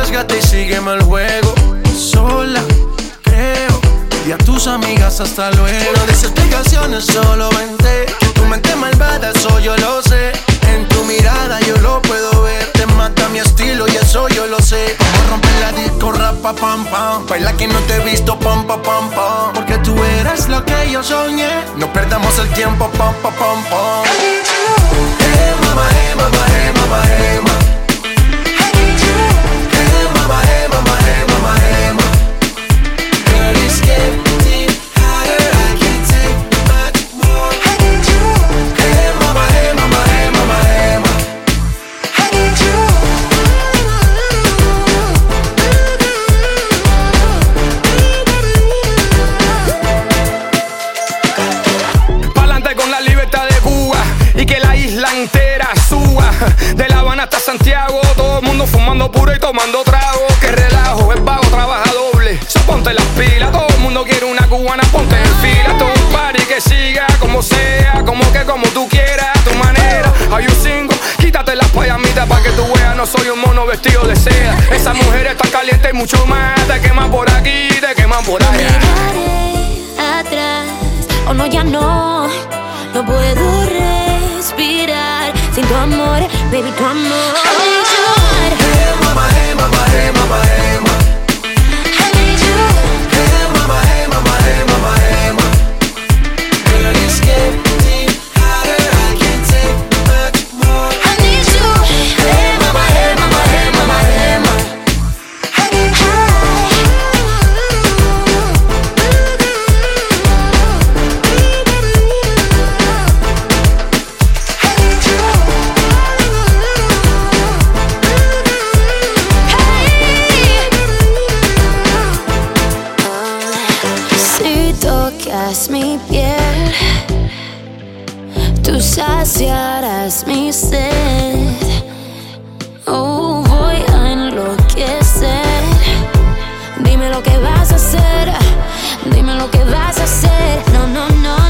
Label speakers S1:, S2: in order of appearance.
S1: arriésgate y sígueme el juego. Sola, creo, y a tus amigas hasta luego. No des explicaciones, solo vente. Que tu mente malvada, eso yo lo sé. En tu mirada yo lo puedo ver. Te mata mi estilo y eso yo lo sé. Como romper la disco, rapa, pam, pam. Baila que no te he visto, pam, pam, pam, pam. Porque tú eres lo que yo soñé. No perdamos el tiempo, pam, pam, pam, pam. Hey mama, hey mama, hey mama, hey mama. Hey mama, hey mama, hey mama, hey mama. Girl, it's getting hotter, I can't take much more. Hey mama, hey mama, hey mama, hey mama.
S2: Pa'lante con la libertad de Cuba y que la isla entera suba. De La Habana hasta Santiago, todo el mundo fumando puro y tomando trago. Que relajo, el vago trabaja doble. So ponte las pilas, todo el mundo quiere una cubana, ponte en fila. Todo un party que siga como sea, como que como tú quieras, a tu manera. Are you single? Quítate las payamitas pa' que tú veas, no soy un mono vestido de seda. Esa mujer está caliente y mucho más. Te queman por aquí, te queman por allá.
S3: Miraré atrás, oh no, ya no. No puedo respirar sin tu amor, baby, tu amor.
S1: Hey mama, hey mama, hey mama, hey mama. Hey mama, hey mama, hey mama, hey mama. Girl, it's getting hotter, I can't take much more. Hey mama, hey mama, hey mama, hey mama.
S3: Si tocas mi piel, tú saciarás mi sed. Oh, voy a enloquecer. Dime lo que vas a hacer, dime lo que vas a hacer. No, no, no.